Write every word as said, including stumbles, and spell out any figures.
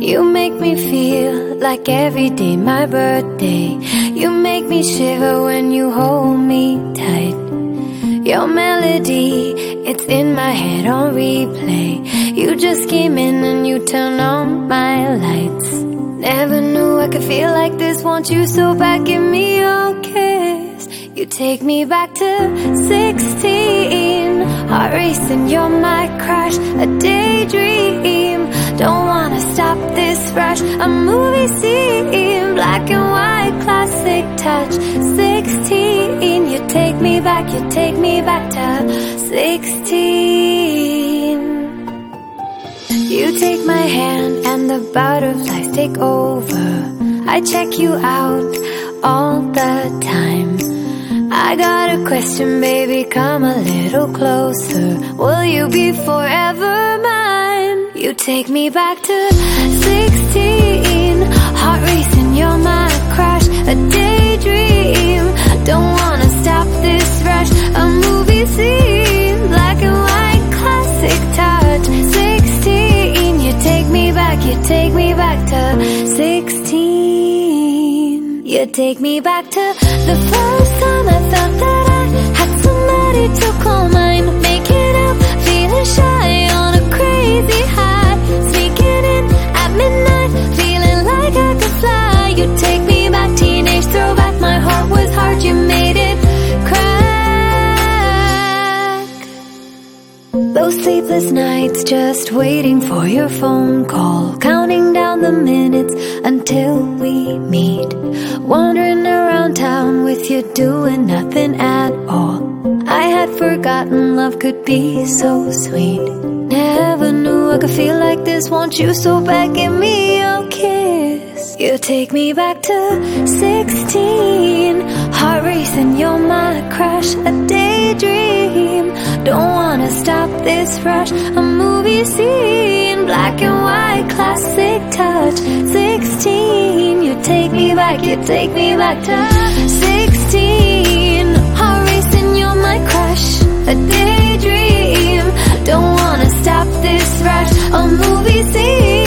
You make me feel like every day my birthday. You make me shiver when you hold me tight. Your melody, it's in my head on replay. You just came in and you turned on my lights. Never knew I could feel like this. Want you so bad, give me your kiss. You take me back to sixteen. Heart racing, you're my crush, a daydream. Don't wanna stop this rush. A movie scene, black and white, classic touch. Sixteen, you take me back, you take me back to sixteen. You take my hand and the butterflies take over. I check you out all the time. I got a question, baby, come a little closer. Will you be forever mine? You take me back to sixteen. Heart racing, you're my crush, a daydream. Don't wanna stop this rush. A movie scene, black and white, classic touch. Sixteen, you take me back, you take me back to sixteen. You take me back to the first time I felt that I had somebody to call mine. Making up, feeling shy on a crazy high. Sneaking in at midnight, feeling like I could fly. You take me back, teenage throwback. My heart was hard, you made it crack. Those sleepless nights, just waiting for your phone call. Counting down the minutes until we meet. Wandering around town with you, doing nothing at all. I had forgotten love could be so sweet. Never knew I could feel like this. Want you so bad, give me your kiss. You take me back to sixteen. Heart racing, you're my crush, a daydream. Don't wanna stop this rush. A movie scene, black and white, classic touch. Sixteen, you take me back, you take me back to sixteen. Heart racing, you're my crush, a daydream. Don't wanna stop this rush. A movie scene.